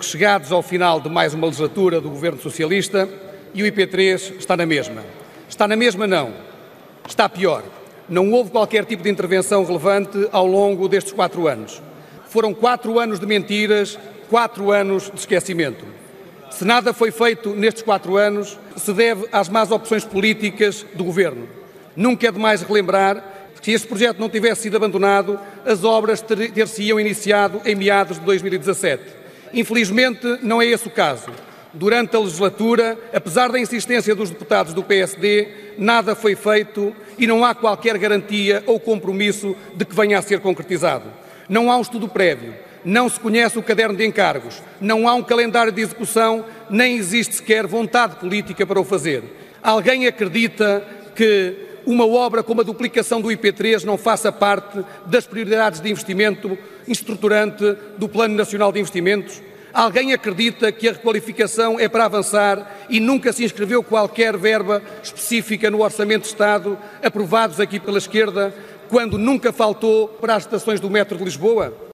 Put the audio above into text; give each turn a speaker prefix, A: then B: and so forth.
A: chegados ao final de mais uma legislatura do Governo Socialista e o IP3 está na mesma. Está na mesma não, está pior. Não houve qualquer tipo de intervenção relevante ao longo destes 4 anos. Foram 4 anos de mentiras, 4 anos de esquecimento. Se nada foi feito nestes 4 anos, se deve às más opções políticas do Governo. Nunca é demais relembrar que, se este projeto não tivesse sido abandonado, as obras ter-se-iam iniciado em meados de 2017. Infelizmente, não é esse o caso. Durante a legislatura, apesar da insistência dos deputados do PSD, nada foi feito e não há qualquer garantia ou compromisso de que venha a ser concretizado. Não há um estudo prévio, não se conhece o caderno de encargos, não há um calendário de execução, nem existe sequer vontade política para o fazer. Alguém acredita que uma obra como a duplicação do IP3 não faça parte das prioridades de investimento estruturante do Plano Nacional de Investimentos? Alguém acredita que a requalificação é para avançar e nunca se inscreveu qualquer verba específica no Orçamento de Estado, aprovados aqui pela esquerda, quando nunca faltou para as estações do metro de Lisboa?